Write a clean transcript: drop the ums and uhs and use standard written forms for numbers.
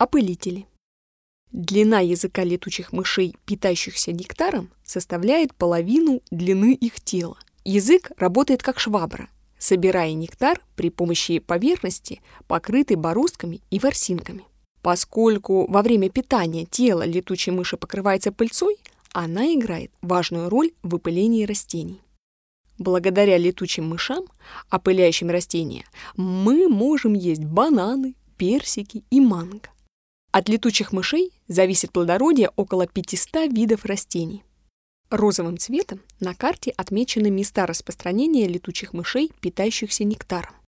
Опылители. Длина языка летучих мышей, питающихся нектаром, составляет половину длины их тела. Язык работает как швабра, собирая нектар при помощи поверхности, покрытой бороздками и ворсинками. Поскольку во время питания тело летучей мыши покрывается пыльцой, она играет важную роль в опылении растений. Благодаря летучим мышам, опыляющим растения, мы можем есть бананы, персики и манго. От летучих мышей зависит плодородие около 500 видов растений. Розовым цветом на карте отмечены места распространения летучих мышей, питающихся нектаром.